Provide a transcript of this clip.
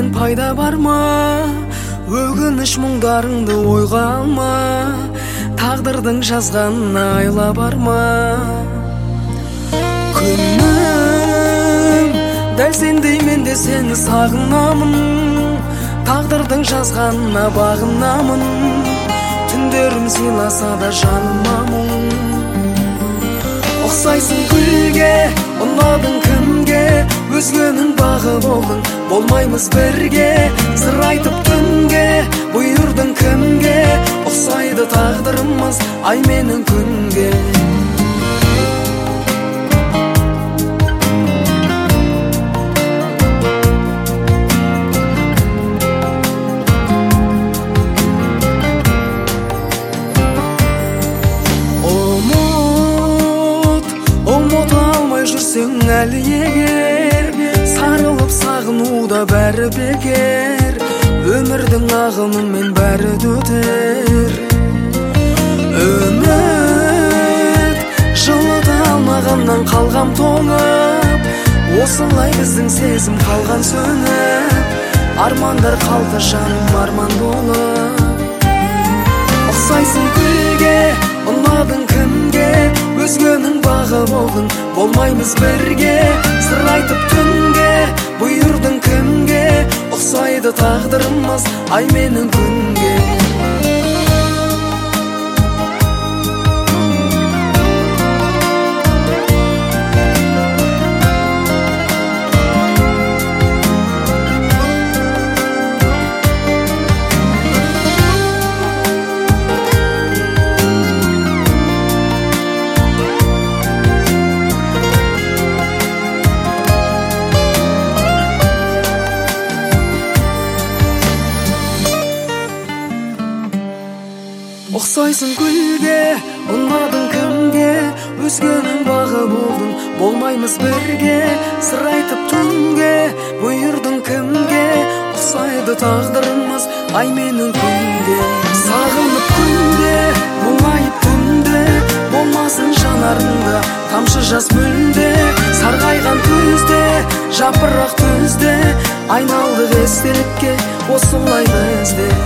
пайда бар ма? Өгініш мұңдарыңды ойға алма, тағдырдың жазғанына айла бар ма? Күнім, дәл сендей мен де сені сағынамын, тағдырдың жазғанына бағынамын. Түндерім сыйласа да жаныма мұң. Ұқсайсың гүлге, ұнадың кімге, өзгенің бағы болдың, болмаймыз бірге. Сыр айтып түнге, бұйырдың кімге, ұқсайды тағдырымыз ай менің күнге. Ұмыта алмай жүрсең әлі егер, сарылып сағынуда бәрі бекер. Өмірдің ағымымен бәрі өтер. Үміт жылыта алмағаннан қалғам тоңып, осылай біздің сезім қалған сөніп. Армандар қалды жаным арман болып. Ұқсайсың гүлге, ұнадың кімге, өзгенің бағы болдың, болмаймыз бірге. Сыр айтып түнге, бұйырдың кімге, ұқсайды тағдырымыз ай менің күнге. Ұқсайсың гүлге, ұнадың кімге, өзгенің бағы болдың, болмаймыз бірге. Сыр айтып түнге, бұйырдың кімге, ұқсайды тағдырымыз ай менің күнге. Сағынып күнде, мұңайып түнде, болмасын жанарында тамшы жас мүлде. Сарғайған күзде, жапырақ түзде, айналдық естелікке осылай бізде.